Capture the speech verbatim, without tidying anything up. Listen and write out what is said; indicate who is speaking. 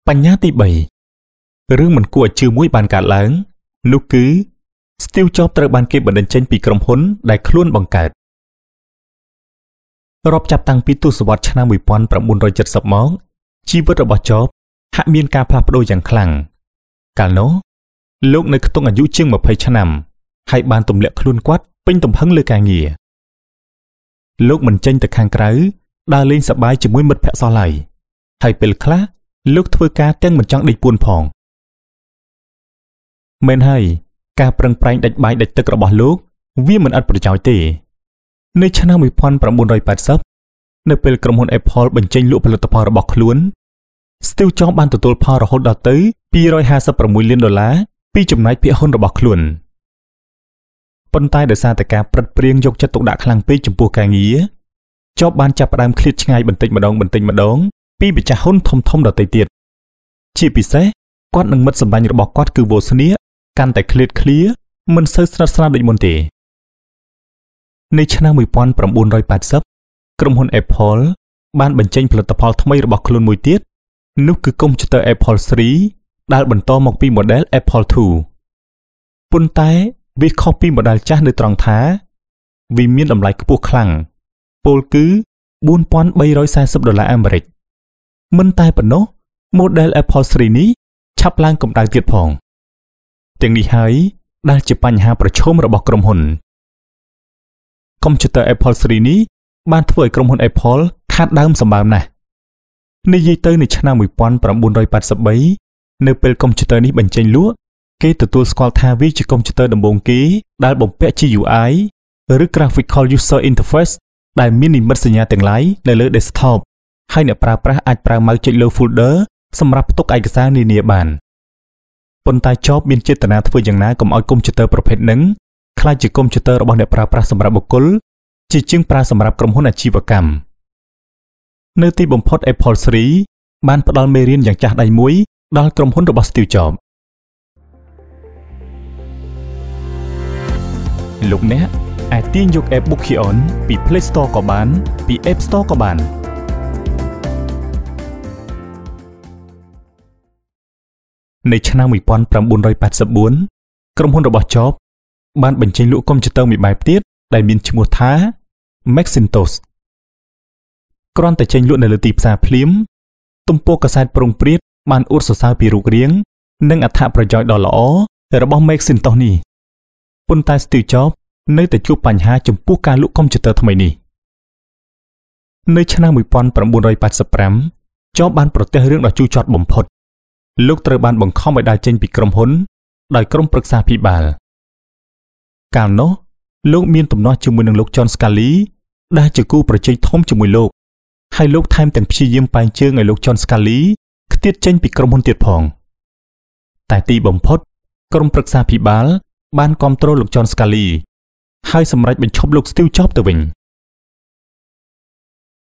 Speaker 1: បញ្ហាទីបីរឿងមិនគួរឲ្យជឿមួយបានកើតឡើងនោះគឺ Steve Jobs ត្រូវបានគេបណ្តេញចេញពីក្រុមហ៊ុនដែលខ្លួនបង្កើតរាប់ចាប់តាំងពីទសវត្សរ៍ឆ្នាំnineteen seventyមកជីវិតរបស់ Jobs ហាក់មានការផ្លាស់ប្ដូរយ៉ាងខ្លាំងកាលនោះលោកនៅខ្ទង់អាយុជាងtwentyឆ្នាំហើយបានទម្លាក់ខ្លួនគាត់ពេញទំហឹងលើការងារលោកមិនចេញទៅខាងក្រៅដើរលេងសប្បាយជាមួយមិត្តភក្តិសោះឡើយហើយពេលខ្លះលោកធ្វើការទាំងមិនចង់ដេកពួនផងមែនហើយការប្រឹងប្រែងដាច់បាយដាច់ទឹករបស់លោកវាមិនឥតប្រយោជន៍ទេនៅឆ្នាំnineteen eightyនៅពេលក្រុមហ៊ុន Apple បញ្ចេញលក់ផលិតផលរបស់ខ្លួន Steve Jobs បានទទួលផលរហូតដល់ទៅtwo hundred fifty-sixលានដុល្លារពីចំណែកភាគហ៊ុនរបស់ខ្លួនប៉ុន្តែដោយសារតែការប្រឹកព្រៀងយកចិត្តទុកដាក់ខ្លាំងពេកចំពោះការងារ Jobs បានចាប់ផ្ដើមឃ្លាតឆ្ងាយបន្តិចម្ដងបន្តិចម្ដងពីម្ចាស់ហ៊ុនធំធំដទៃទៀតជាពិសេសគាត់និងមិត្តសម្លាញ់របស់គាត់គឺវោស្នៀកាន់តែឃ្លាតឃ្លាមិនសូវស្និទ្ធស្នាលដូចមុនទេនៅឆ្នាំnineteen eightyក្រុមហ៊ុន Apple បានបញ្ចេញផលិតផលថ្មីរបស់ខ្លួនមួយទៀតនោះគឺកុំព្យូទ័រ Apple three ដែលបន្តមកពី model Apple two ប៉ុន្តែវាខុសពី model ចាស់នៅត្រង់ថាវាមានតម្លៃខ្ពស់ខ្លាំងពោលគឺfour thousand three hundred fortyដុល្លារអាមេរិកមិនតែប៉ុណ្ណោះ model Apple three នេះឆាប់ឡើងកម្ដៅទៀតផងទាំងនេះហើយដែលជាបញ្ហាប្រឈមរបស់ក្រុមហ៊ុនកុំព្យូទ័រ Apple three នេះបានធ្វើឲ្យក្រុមហ៊ុន Apple ខាតដើមសម្បើមណាស់និយាយទៅនៅឆ្នាំnineteen eighty-threeនៅពេលកុំព្យូទ័រនេះបញ្ចេញលក់គេទទួលស្គាល់ថាវាជាកុំព្យូទ័រដំបូងគេដែលបំពាក់ G U I ឬ Graphical User Interface ដែលមាននិមិត្តសញ្ញាទាំងឡាយនៅលើ desktop ហើយអ្នកប្រើប្រាស់អាចប្រើម៉ៅចុចលើ folder សម្រាប់ផ្ទុកឯកសារនានាបានប៉ុន្តែ Jobs មានចេតនាធ្វើយ៉ាងណាកុំឲ្យកុំព្យូទ័រប្រភេទហ្នឹងក្លាយជាកុំព្យូទ័ររបស់អ្នកប្រើប្រាស់សម្រាប់បុគ្គលជាជាងប្រើសម្រាប់ក្រុមហ៊ុនអាជីវកម្មនៅទីបំផុត Apple three បានផ្ដល់មេរៀនយ៉ាងចាស់ដៃមួយដល់ក្រុមហ៊ុនរបស់ Steve Jobs លោកអ្នកអាចទាញយក App Bookion ពី Play Store ក៏បានពី App Store ក៏បាននៅឆ្នាំnineteen eighty-fourក្រុមហ៊ុនរបស់ Jobs បានបញ្ចេញលក់កុំព្យូទ័រមួយបែបទៀតដែលមានឈ្មោះថា Macintosh គ្រាន់តែចេញលក់នៅលើទីផ្សារភ្លាមទំព័រកាសែតប្រងព្រាតបានអួតសរសើរពីរូបរាងនិងអត្ថប្រយោជន៍ដ៏ល្អរបស់ Macintosh នេះប៉ុន្តែ Steve Jobs នៅតែជួបបញ្ហាចំពោះការលក់កុំព្យូទ័រថ្មីនេះនៅឆ្នាំnineteen eighty-five Jobs បានប្រទះរឿងដ៏ជូរចត់បំផុតលោកត្រូវបានបង្ខំឲ្យដើរចេញពីក្រុមហ៊ុនដោយក្រុមប្រឹក្សាភិបាលកាលនោះលោកមានទំនាស់ជាមួយនឹងលោក John Scully ដែលជាគូប្រជែងធំជាមួយលោកហើយលោកថែមទាំងព្យាយាមបែងជើងឲ្យលោក John Scully ខ្ទាតចេញពីក្រុមហ៊ុនទៀតផងតែទីបំផុតក្រុមប្រឹក្សាភិបាលបានគាំទ្រលោក John Scully ហើយសម្រេចបញ្ឈប់លោក Steve Jobs ទៅវិញ